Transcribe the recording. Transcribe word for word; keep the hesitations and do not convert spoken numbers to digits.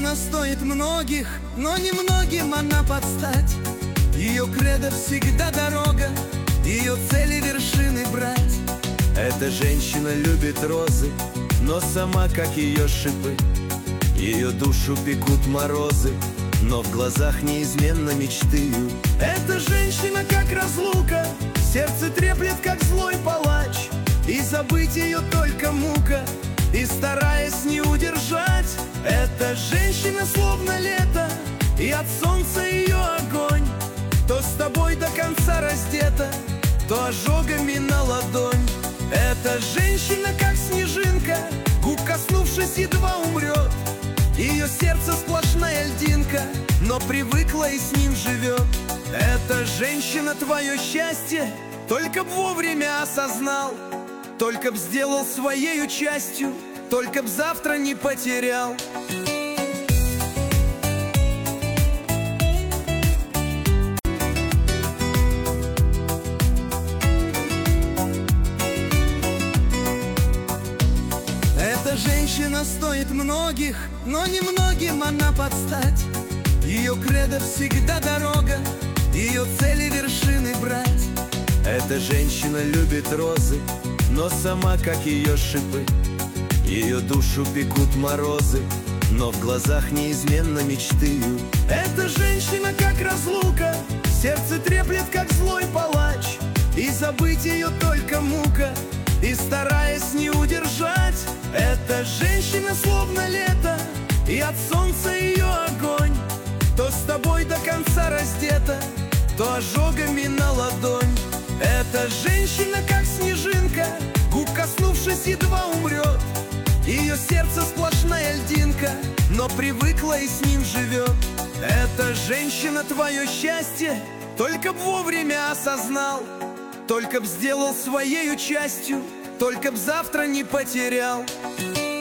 женщина стоит многих, но немногим она подстать. Ее кредо всегда дорога, ее цели вершины брать. Эта женщина любит розы, но сама как ее шипы. Ее душу пекут морозы, но в глазах неизменно мечты. Эта женщина как разлука, сердце треплет как злой палач. И забыть ее только мука, и стараясь не удержать. Эта женщина словно лето, и от солнца ее огонь. То с тобой до конца раздета, то ожогами на ладонь. Эта женщина как снежинка, губ коснувшись едва умрет. Ее сердце сплошная льдинка, но привыкла и с ним живет. Эта женщина твое счастье, только б вовремя осознал, только б сделал своею частью, только б завтра не потерял. Эта женщина стоит многих, но немногим она подстать. Ее кредо всегда дорога, ее цели вершины брать. Эта женщина любит розы, но сама как ее шипы. Ее душу пекут морозы, но в глазах неизменно мечты. Эта женщина как разлука, сердце треплет как злой палач. И забыть ее только мука, и стараясь не удержать. Эта женщина словно лето, и от солнца ее огонь. То с тобой до конца раздета, то ожогами на ладонь. Эта женщина как снежинка, губ коснувшись едва умрет. Ее сердце сплошная льдинка, но привыкла и с ним живет. Эта женщина твое счастье, только б вовремя осознал, только б сделал своею частью, только б завтра не потерял.